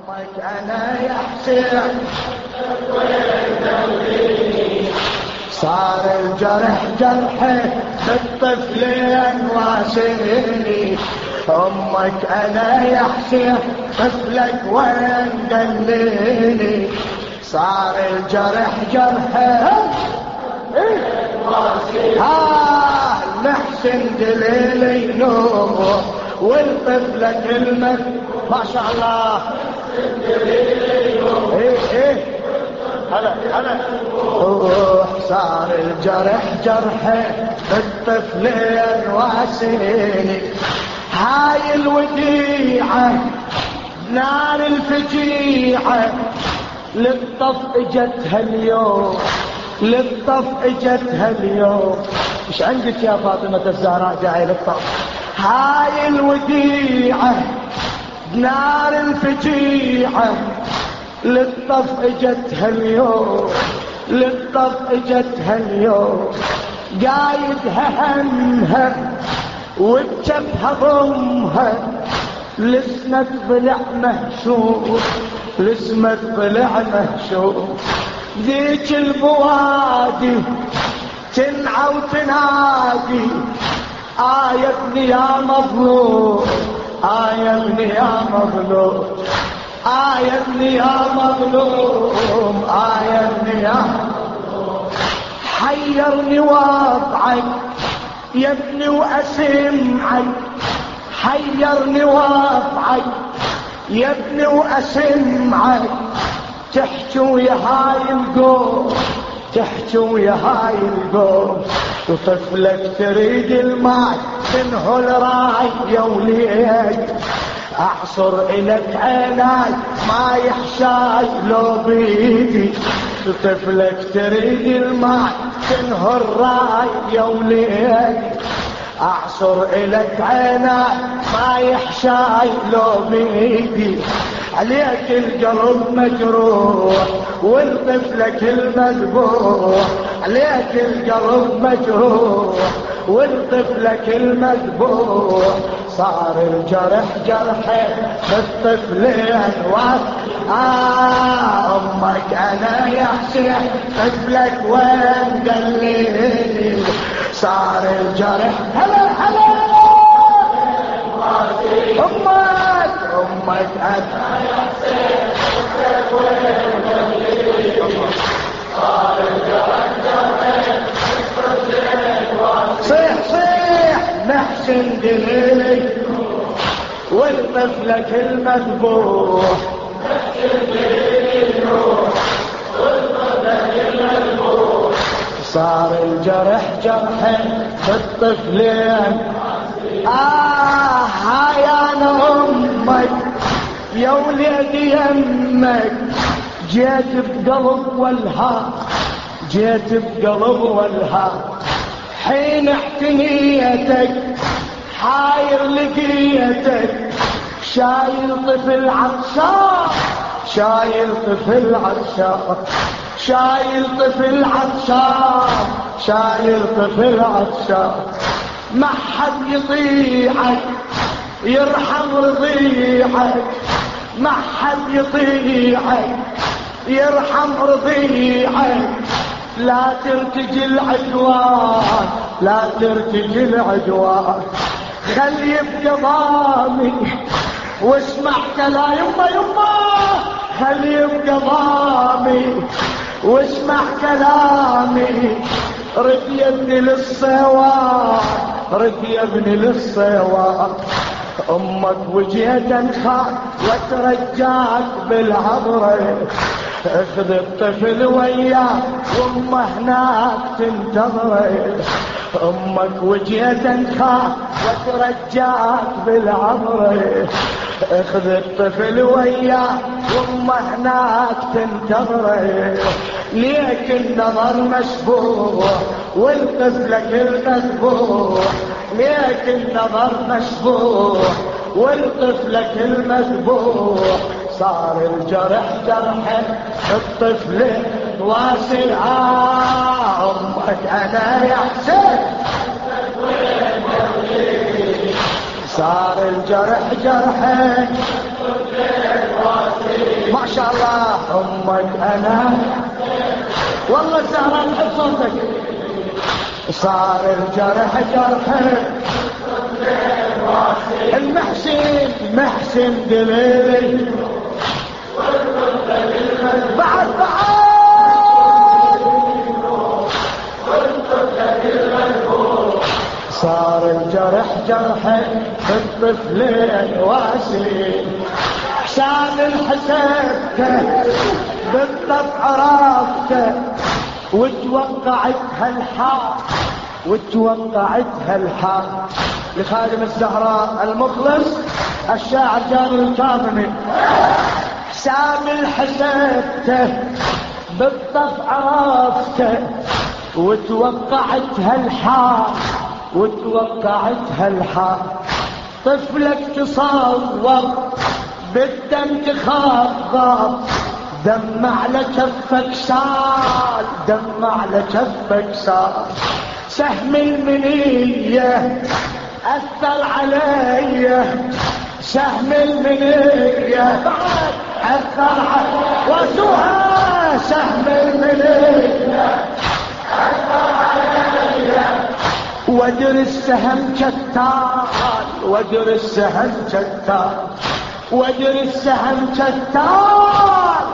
امك انا يا حسين صار الجرح جرحي بالطفلين واسيني. امك انا يا حسين طفلك وين دليني. صار الجرح جرحي نحسن دليلي نور والطفلة كلمة ما شاء الله. ايه هلا صار الجرح جرحي بالطفلين واسيني. هاي الوديعة نار الفجيعة للطف اجتها اليوم للطف اجتها اليوم. مش عندك يا فاطمة الزهراء جاي للطف. هاي الوديعة نار الفجيعة للطف اجتها اليوم للطف اجتها اليوم. قايدها همها وبجبهها ضمها لسمة ضلع مهشوم لسمة ضلع مهشوم. ذيك البوادي تنعى وتنادي يا ابني يا مظلوم يا ابني يا مظلوم يا ابني يا مظلوم يا ابني يا مظلوم. حيرني وضعك يا ابني واسمعك حيرني وضعك يا ابني واسمعك. تحكي ويا هاي القوم تحكي ويا هاي القوم. وطفلك تريد الماء تنهل راي يا وليد. اعصر الك عيناي ما يحشاي لو بيدي. طفلك تريد الماء تنهل راي يا وليد. اعصر الك عيناي ما يحشاي لو بيدي. عليك القلب مجروح والطفلك المذبوح. عليك القلب مجروح والطفلك المذبوح. صار الجرح جرحي بالطفلين امك انا يا حسين طفلك وين دليني. صار الجرح هلا امك انا يا حسين طفلك وين دليني. صار الجرح جرحي بالطفلين صيح نحسن دليلي والطفلك المذبوح. نحسن دليلي والطفلك المذبوح. صار الجرح جرحي بالطفلين هاي انا امك يا وليدي يمك. جيت بقلب والها جيت بقلب والها. حين احتنيتك حاير لقيتك شايل طفل عطشان شايل طفل عطشان شايل طفل عطشان شايل طفل عطشان. ما حد يطيعك يرحم رضيعك. ما حد يطيعك يرحم رضيعك. لا ترتجي العدوان لا ترتجي العدوان. خلي يبقى ضامي واسمع كلام يما خلي يبقى ضامي واسمع كلامي. رد يا ابني للصواب رد يا ابني للصواب. امك وجيت انخاك وترجاك بالعبره. اخذ الطفل وياك وامه هناك تنتظره. امك وجيت انخاك وترجاك بالعبره. اخذ الطفل وياك وامه هناك تنتظره. ليك النظر مشبوح والطفلك المذبوح. ليك النظر مشبوح والطفلك المذبوح. صار الجرح جرح الطفل واصل امك انا يا حسين. صار الجرح جرح الطفل واصل امك انا والله سهران حب صوتك. صار الجرح جرحك المحسن محسن دليل بعد صار الجرح جرحك بالطفلين واسي حسان الحسبته بالطف عرفته وتوقعتها الحق وتوقعتها الحق لخادم الزهراء المخلص الشاعر جابر الكاظمي. حسام الحسبته بالطف عرفته وتوقعتها الحق وتوقعتها الحق. طفلك تصور بالدم تخضر دم على كفك سال دم على كفك سال. سهم المنية أثر علي سهم المنية بعد أثر علي وسوها سهم المنية أثر علي ودر السهم كتال ودر السهم كتال ودر السهم كتال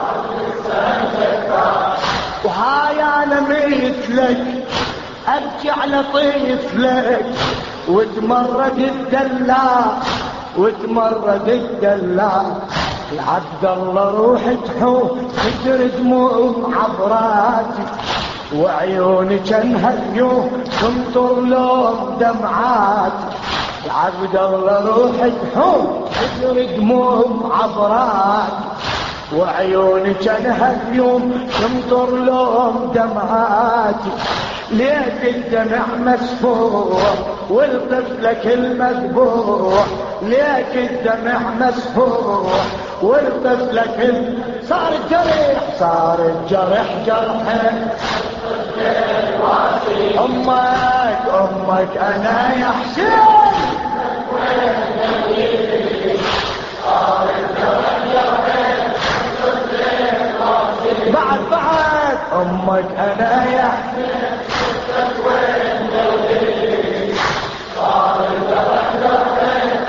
وهاي انا مثلك ابكي على طفلك وتمرد الدلال وتمرد الدلال. العبد الله روح تحوم تجري دموع عبراتي وعيوني كانها اليوم تمطر لون دمعاتي. العبد الله روح تحوم تجري دموع عبراتي وعيوني كانها اليوم تمطر لون دمعاتي. ليك الدمع مسفوح والطفلك المذبوح ليك الدمع مسفوح والطفلك صار الجرح صار الجرح جرحك امك انا يا حسين صار الجرح جرحك بعد امك انا يا حسين صار الجرح جرحك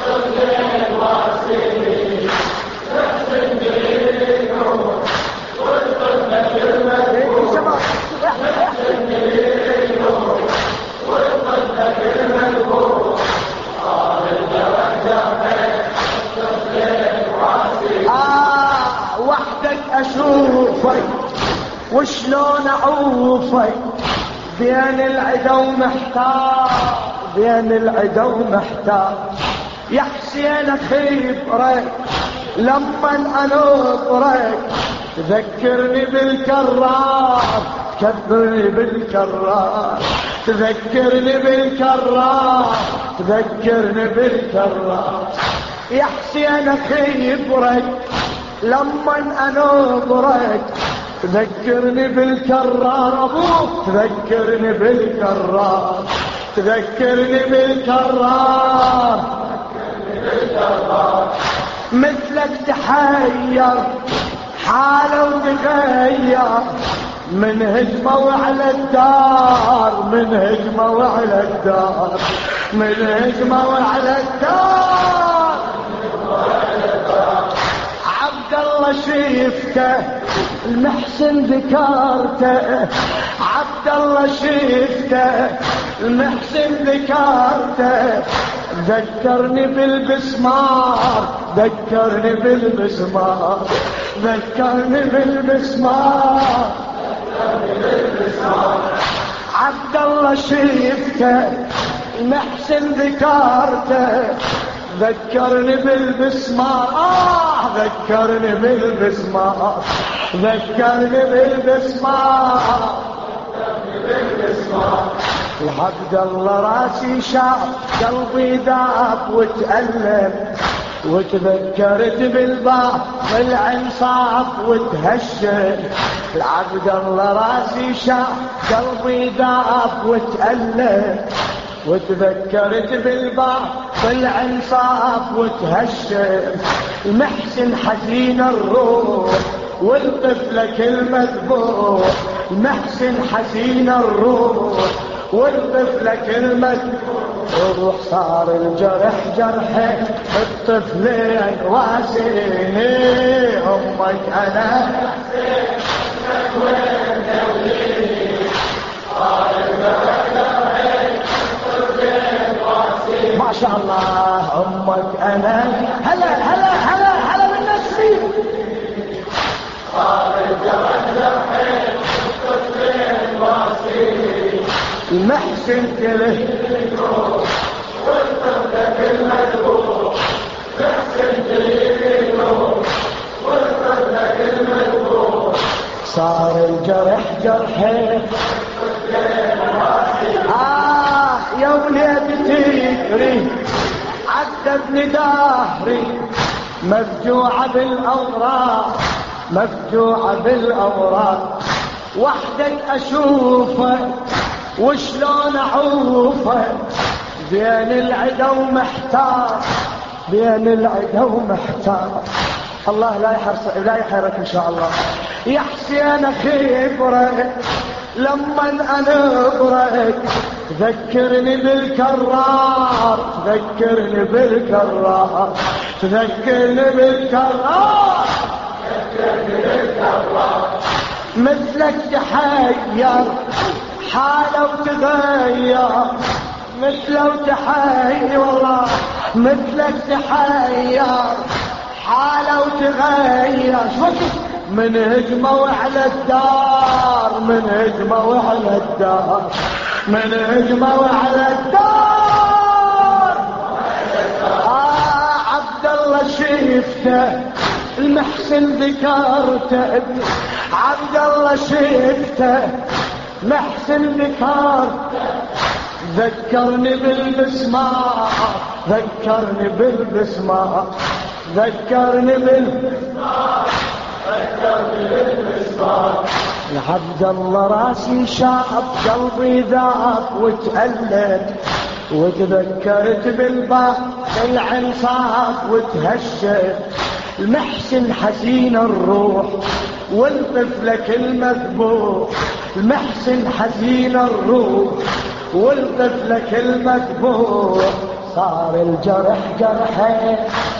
وحدك اشوفك وشلون اعوفك بين العدا ومحتار بين العدا ومحتار. يا حسين خبرك لما انظرك تذكرني بالكرار تكبرني بالكرار تذكرني بالكرار تذكرني بالكرار. يا حسين خبرك لما انظرك تذكرني بالكرار ابوك تذكرني بالكرار تذكرني بالكرار مثلك تحير حاله وتغير من هجمة وعلى الدار من هجمة وعلى الدار من هجمة وعلى الدار. عبد الله شفته المحسن ذكرته عبد الله شفته المحسن ذكرته ذكرني بالبسمار ذكرني بالبسمار ذكرني بالبسمار عبد الله شفته المحسن ذكرته ذكرني بالبسمار ذكرني بالبسمار ذكرني بالبسمار العبد الله راسي شاف قلبي ذاب وتألم وتذكرت بالباب العنصاف وتهشم. العبد الله راسي شاف قلبي ذاب وتألم وتذكرت بالباب العنصاف وتهشم. المحسن حزين الروح والطفلك المذبوح المحسن حزين الروح والطفلك المذبوح صار الجرح جرحي الطفلين واسين أمك أنا ما شاء الله أمك أنا هلا هلا هلا هلا بالنسبي صار الجرح جرحي الطفلين واسين المحسن كله والطفلك المذبوح محسن كله والطفلك المذبوح صار الجرح جرحي يا وليدتي تدري عذبني دهري مفجوعة بالأوراق مفجوعة بالأوراق وحدك أشوفك وشلون أعوفك بين العدا ومحتار بين العدا ومحتار الله لا يحرك إن شاء الله يا حسين خبرك لما أنا أبرك تذكرني بالكرار تذكرني بالكرار تذكرني بالكرار تذكرني بالكرار مثلك تحير حاله وتغير مثله وتحير والله مثلك تحير حاله وتغير من هجموا على الدار من هجموا على الدار من هجموا على الدار عبد الله شفته المحسن ذكرته عبد الله شفته محسن ذكرته ذكرني بالمسمار ذكرني بالمسمار ذكرني بالمسمار ذكرني بالمسمار يا عبد الله راسي شاب قلبي ذاب وتألم وتذكرت بالباب العنصاب وتهشت المحسن حزين الروح والطفلك المذبوح المحسن حزين الروح والطفلك المذبوح صار الجرح جرحي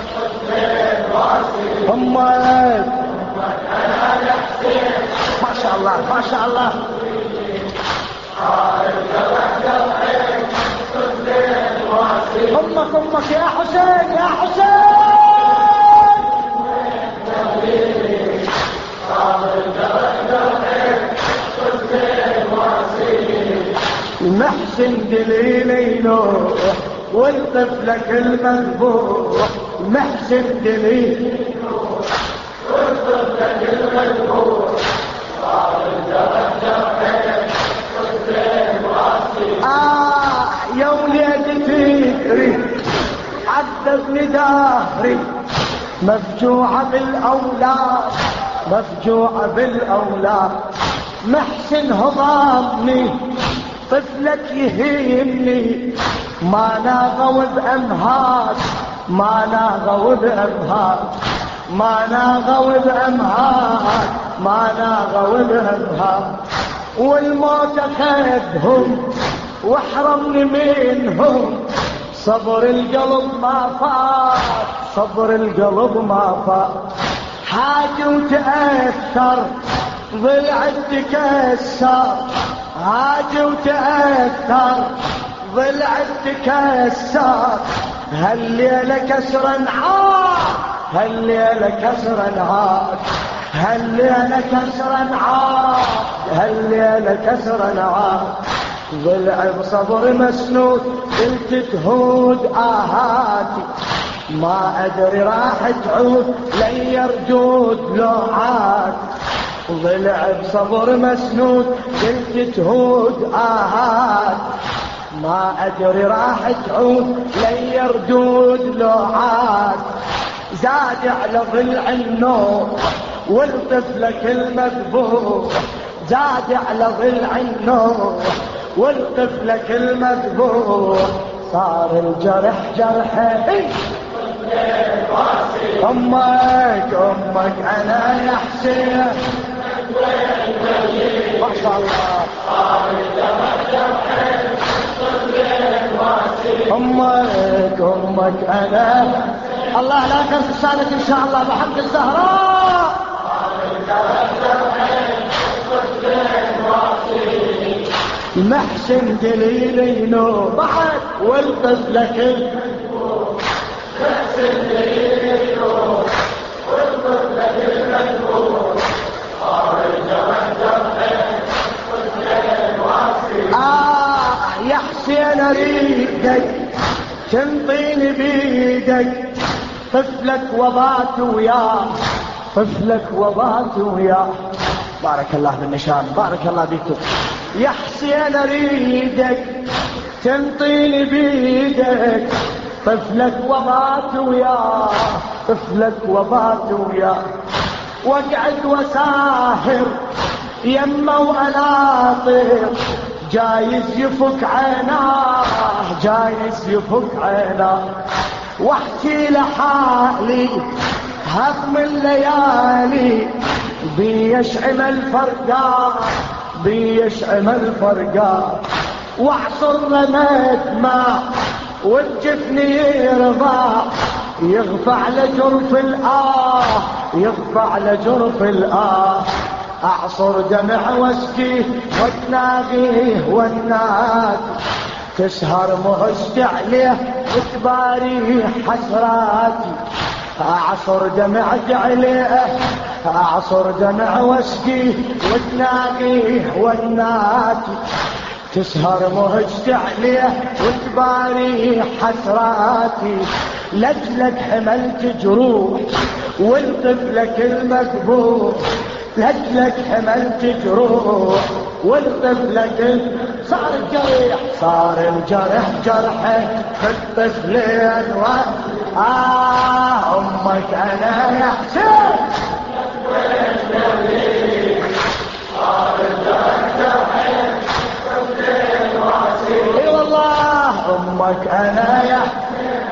أمك ما شاء الله ما شاء الله أمك يا حسين يا حسين المحسن دليلي نوح والطفلك المذبوح المحسن دليلي نوح والطفلك المذبوح صار الجرح جرحي الطفلين واسين يا وليدتي تدري عذبني دهري مفجوعة بالأولاد مفجوعة بالأولاد محسن هضامني طفلك يهمني ما ناغوا بأمهات ما ناغوا بأمهات ما ناغوا بأمهات ما ناغوا بأمهات والموت أخذهم واحرمني منهم صبر القلب ما فات صبر القلب ما فات حاجة وتأثر ضلعت تكسر حاجة وتأثر ضلعت تكسر هالليلة كسر عاد هالليلة كسر عاد هالليلة كسر عاد هالليلة كسر عاد ضلع بصبر مسنود قلت تهود آهاتي ما أدري راح تعود لي يردود لو عاد ضلع بصبر مسنود قلت تهود آهات ما أدري راح تعود لي يردود لو عاد زاد على ضلع النور والطفلك المذبوح زاد على ضلع النور والطفلك المذبوح صار الجرح جرحي أمك أنا يا حسين ما شاء الله. أمك أنا الله لا تنسى السادة إن شاء الله بحق الزهراء. محسن دليلي نور بعد والطفلة كل محسن دليلي نور والطفلة كل يا حسين اريدك تنطيني بيدك طفلك وضعت وياه طفلك وضعت وياه. بارك الله بالنشان بارك الله بكم. يا حسين اريدك تنطيني بيدك طفلك وضعت وياه طفلك وضعت وياه. واقعد وساهر يمه واناطر جايز يفك عيناه جايز يفك عيناه. واحكي لحالي هضم الليالي بيشعم الفرقان بيشعم الفرقان. واعصر رماد ماء والجفن يرضى يغفى على جرف يغفى على جرف أعصر دمع واسقيه وتناغيه والناس تسهر مهشت عليه وتباريه حسراتي. أعصر دمعك عليه أعصر دمع واسقيه وتناغيه والناس تسهر مهجت عليه وتباريه حسراتي. لجلك حملت جروح والطفلك المذبوح لجلك حملت جروح والطفلك صار الجرح جرحه في الطفلين أمك أنا يا حسين صار الجرح جرحه في الطفلين اي والله. أمك أنا يا حسين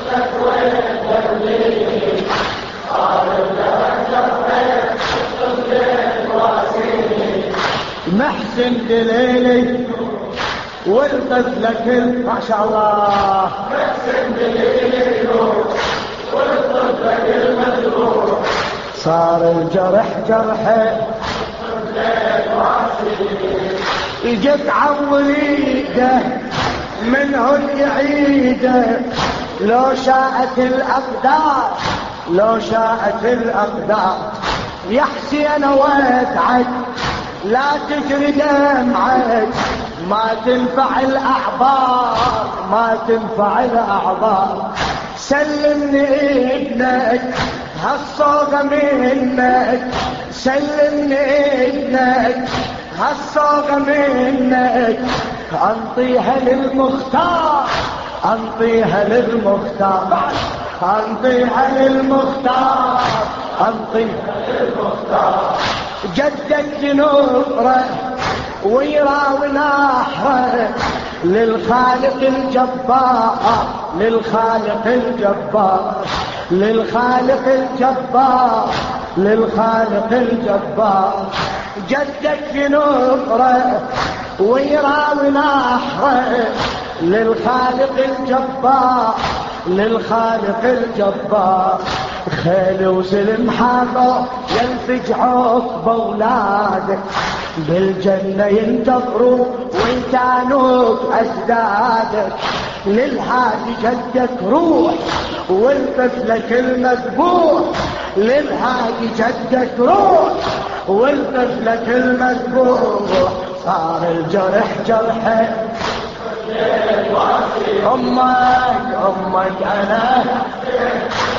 محسن دليلي والطفلك ما شاء الله. محسن دليلي والطفلك المذبوح صار الجرح جرحه اجت عوليده منه يعيده لو شاءت الأقدار لو شاءت الأقدار. يا حسين واتعد لا تجري دمعك ما تنفع الأعبار ما تنفع الأعبار. سلمني ابنك هالصوغة منك سلمني ابنك هالصوغة منك انطيها للمختار انطيها للمختار انطيها للمختار انطيها للمختار. جدك نوره ويراوي نحره للخالق الجبار للخالق الجبار للخالق الجبار للخالق الجبار. جدك نوره ويراوي نحره للخالق الجبار للخالق الجبار. خيل وسلم حاضر ينفج عقب اولادك بالجنة ينتظروا ويتانوك أجدادك. للهادي جدك روح والطفلك المذبوح للهادي جدك روح والطفلك المذبوح. صار الجرح جرحه أمك أنا